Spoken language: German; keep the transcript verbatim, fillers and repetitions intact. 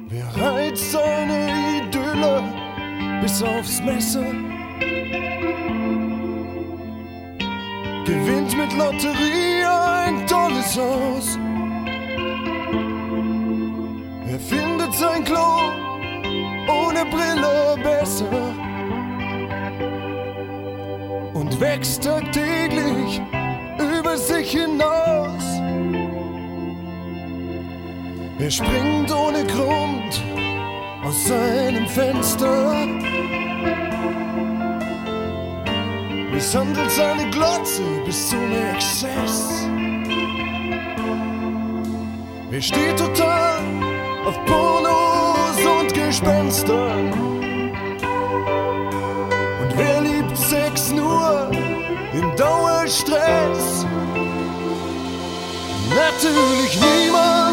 Wer reizt seine Idylle bis aufs Messer? Gewinnt mit Lotterie ein tolles Haus. Er findet sein Klo ohne Brille besser und wächst tagtäglich über sich hinaus. Er springt ohne Grund aus seinem Fenster, misshandelt seine Glotze bis zum Exzess. Er steht total auf Pornos und Gespenster. Und wer liebt Sex nur im Dauerstress? Natürlich niemand.